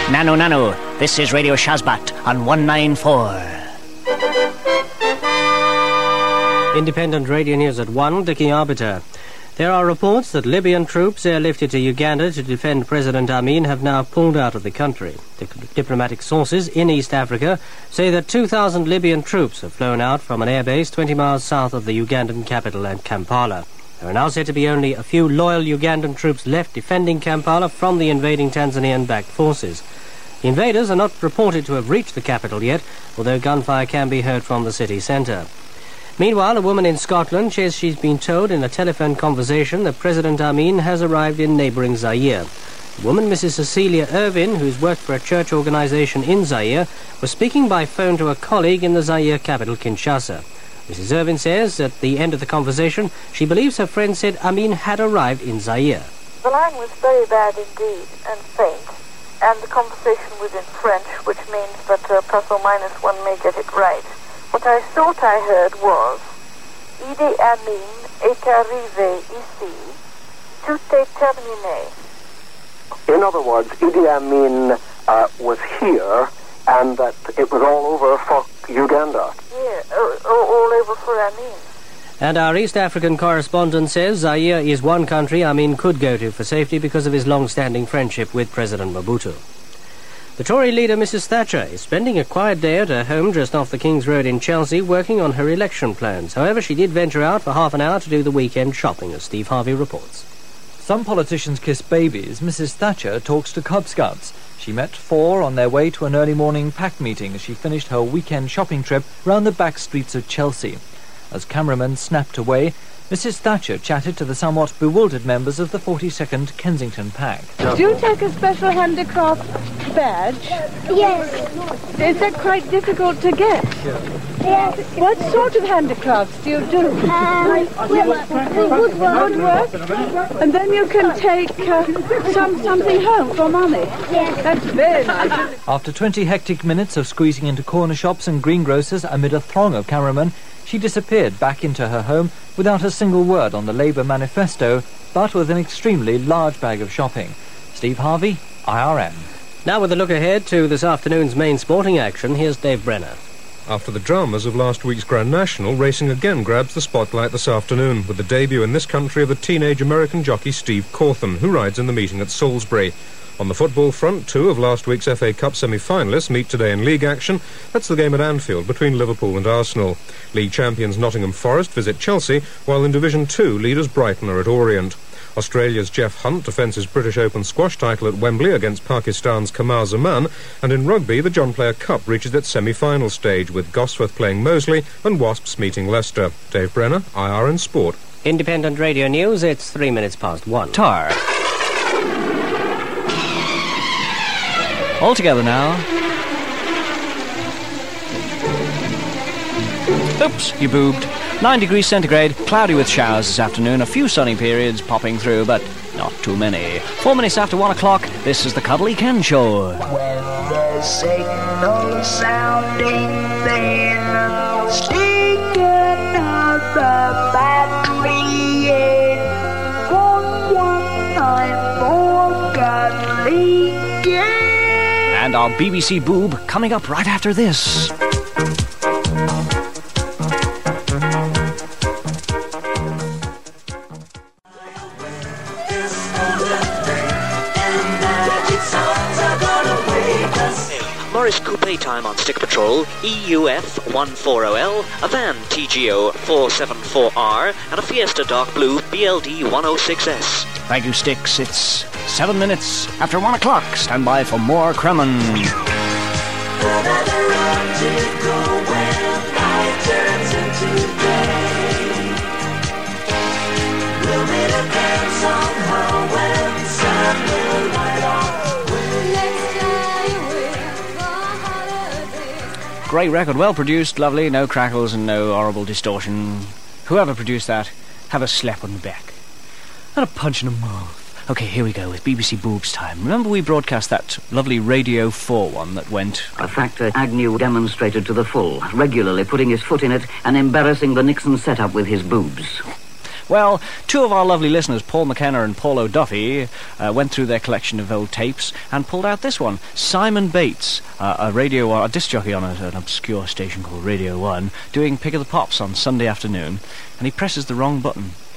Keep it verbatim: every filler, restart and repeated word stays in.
Nano Nano, this is Radio Shazbat on one nine four. Independent Radio News at one, Dickie Arbiter. There are reports that Libyan troops airlifted to Uganda to defend President Amin have now pulled out of the country. Dip- diplomatic sources in East Africa say that two thousand Libyan troops have flown out from an airbase twenty miles south of the Ugandan capital at Kampala. There are now said to be only a few loyal Ugandan troops left defending Kampala from the invading Tanzanian-backed forces. The invaders are not reported to have reached the capital yet, although gunfire can be heard from the city centre. Meanwhile, a woman in Scotland says she's been told in a telephone conversation that President Amin has arrived in neighbouring Zaire. The woman, Missus Cecilia Irvin, who's worked for a church organisation in Zaire, was speaking by phone to a colleague in the Zaire capital, Kinshasa. Missus Irvin says at the end of the conversation she believes her friend said Amin had arrived in Zaire. The line was very bad indeed and faint, and the conversation was in French, which means that uh, plus or minus one may get it right. What I thought I heard was, Idi Amin est arrivé ici, tout est terminé. In other words, Idi Amin uh, was here, and that it was all over for Uganda. Yeah, all, all over for Amin. And our East African correspondent says Zaire is one country Amin could go to for safety because of his long-standing friendship with President Mobutu. The Tory leader, Missus Thatcher, is spending a quiet day at her home just off the King's Road in Chelsea working on her election plans. However, she did venture out for half an hour to do the weekend shopping, as Steve Harvey reports. Some politicians kiss babies. Missus Thatcher talks to Cub Scouts. She met four on their way to an early morning pack meeting as she finished her weekend shopping trip round the back streets of Chelsea. As cameramen snapped away, Missus Thatcher chatted to the somewhat bewildered members of the forty-second Kensington Pack. Do you take a special handicraft badge? Yes. Is that quite difficult to get? Yes. What sort of handicrafts do you do? Um, woodwork. Woodwork? And then you can take uh, some something home for money? Yes. That's very nice. After twenty hectic minutes of squeezing into corner shops and greengrocers amid a throng of cameramen, she disappeared back into her home without a single word on the Labour manifesto, but with an extremely large bag of shopping. Steve Harvey, I R M. Now with a look ahead to this afternoon's main sporting action, here's Dave Brenner. After the dramas of last week's Grand National, racing again grabs the spotlight this afternoon, with the debut in this country of the teenage American jockey Steve Cawthon, who rides in the meeting at Salisbury. On the football front, two of last week's F A Cup semi-finalists meet today in league action. That's the game at Anfield between Liverpool and Arsenal. League champions Nottingham Forest visit Chelsea, while in Division two, leaders Brighton are at Orient. Australia's Jeff Hunt defends his British Open squash title at Wembley against Pakistan's Kamar Zaman, and in rugby, the John Player Cup reaches its semi-final stage, with Gosforth playing Moseley and Wasps meeting Leicester. Dave Brenner, I R N Sport. Independent Radio News, it's three minutes past one. Tar. All together now. Oops, you boobed. Nine degrees centigrade, cloudy with showers this afternoon. A few sunny periods popping through, but not too many. Four minutes after one o'clock, this is the Cuddly Ken Show. When the signal sounding, then stick another battery in. One, one, nine, four, Cuddly Ken. And our B B C boob coming up right after this. Morris Coupe time on Stick Patrol, E U F one forty L, a van T G O four seventy-four R, and a Fiesta Dark Blue B L D one oh six S. Thank you, Sticks. It's seven minutes after one o'clock. Stand by for more Kremen. We'll meet again somehow when sun will light up. Great record, well produced, lovely, no crackles and no horrible distortion. Whoever produced that, have a slap on the back. And a punch in the mouth. Okay, here we go with B B C Boobs time. Remember we broadcast that lovely Radio four one that went... A factor Agnew demonstrated to the full, regularly putting his foot in it and embarrassing the Nixon setup with his boobs. Well, two of our lovely listeners, Paul McKenna and Paul O'Duffy, uh, went through their collection of old tapes and pulled out this one. Simon Bates, uh, a radio, a disc jockey on a, an obscure station called Radio One, doing Pick of the Pops on Sunday afternoon, and he presses the wrong button.